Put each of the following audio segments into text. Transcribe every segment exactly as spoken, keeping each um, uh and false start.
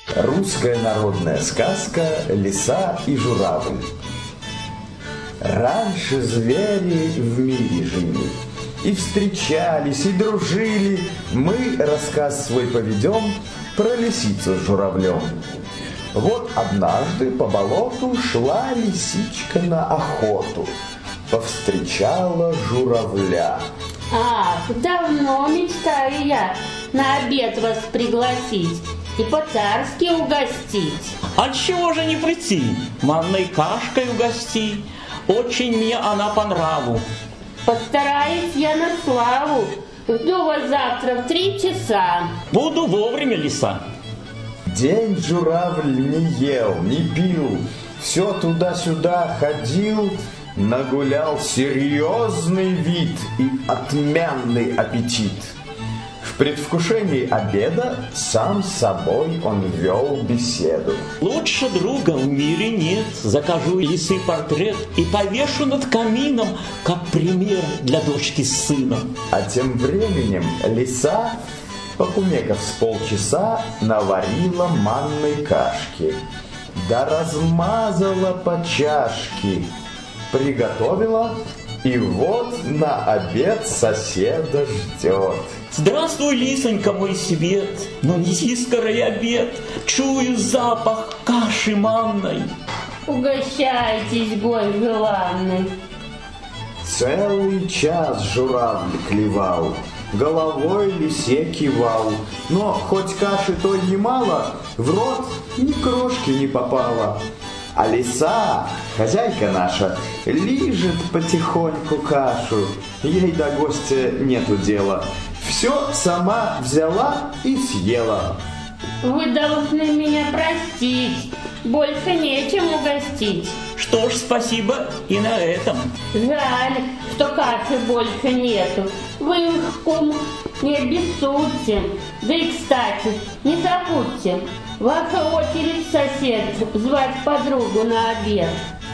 Русская народная сказка «Лиса и журавль». Раньше звери в мире жили, и встречались, и дружили. Мы рассказ свой поведем про лисицу с журавлем. Вот однажды по болоту шла лисичка на охоту, повстречала журавля. Ах, давно мечтаю я на обед вас пригласить и по-царски угостить. Отчего же не прийти? Манной кашкой угости. Очень мне она по нраву. Постараюсь я на славу. Жду вас завтра в три часа. Буду вовремя, лиса. День журавль не ел, не пил, все туда-сюда ходил, нагулял серьезный вид и отменный аппетит. В предвкушении обеда сам с собой он вел беседу. Лучше друга в мире нет. Закажу лисы портрет и повешу над камином, как пример для дочки с сыном. А тем временем лиса, покумекав с полчаса, наварила манной кашки, да размазала по чашке, приготовила, и вот на обед соседа ждет. Здравствуй, лисонька, мой свет, но неси скорей обед, чую запах каши манной. Угощайтесь, гость желанный. Целый час журавль клевал, головой лисе кивал, но хоть каши той немало, в рот ни крошки не попало. А лиса, хозяйка наша, лижет потихоньку кашу, ей до гостя нету дела. Все сама взяла и съела. Вы должны меня простить, больше нечем угостить. Что ж, спасибо и на этом. Жаль, что каши больше нету. Вы, кум, не обессудьте. Да и, кстати, не забудьте, ваша очередь, сосед, звать подругу на обед.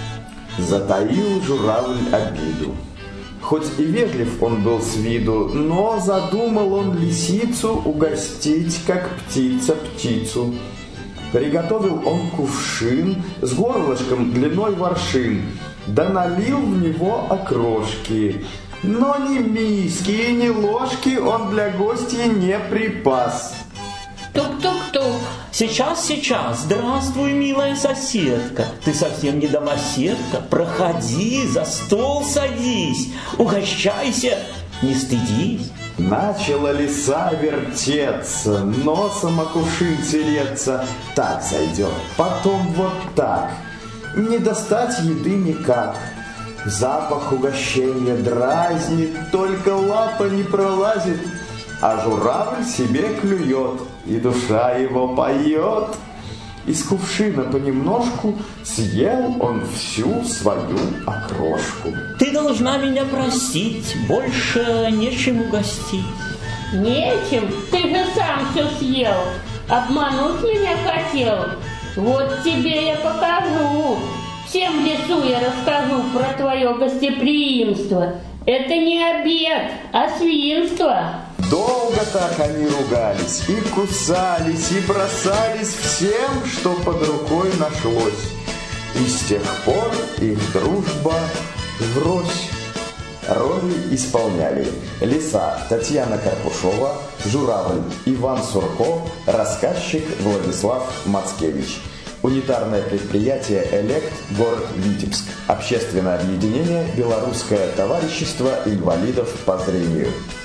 Затаил журавль обиду. Хоть и вежлив он был с виду, но задумал он лисицу угостить, как птица птицу. Приготовил он кувшин с горлышком длиной в аршин, да налил в него окрошки. Но ни миски, ни ложки он для гостя не припас. Тук-тук-тук. Сейчас, сейчас. Здравствуй, милая соседка. Ты совсем не домоседка. Проходи, за стол садись. Угощайся, не стыдись. Начала лиса вертеться, носом о кувшин тереться. Так зайдет, потом вот так. Не достать еды никак. Запах угощения дразнит, только лапа не пролазит. А журавль себе клюет, и душа его поет. Из кувшина понемножку съел он всю свою окрошку. Ты должна меня простить, больше нечем угостить. Нечем? Ты же сам все съел. Обмануть меня хотел? Вот тебе я покажу. Всем в лесу я расскажу про твое гостеприимство. Это не обед, а свинство. Долго так они ругались, и кусались, и бросались всем, что под рукой нашлось. И с тех пор их дружба врозь. Роли исполняли лиса Татьяна Карпушова, журавль Иван Сурко, рассказчик Владислав Мацкевич. Унитарное предприятие «Элект», город Витебск. Общественное объединение «Белорусское товарищество инвалидов по зрению».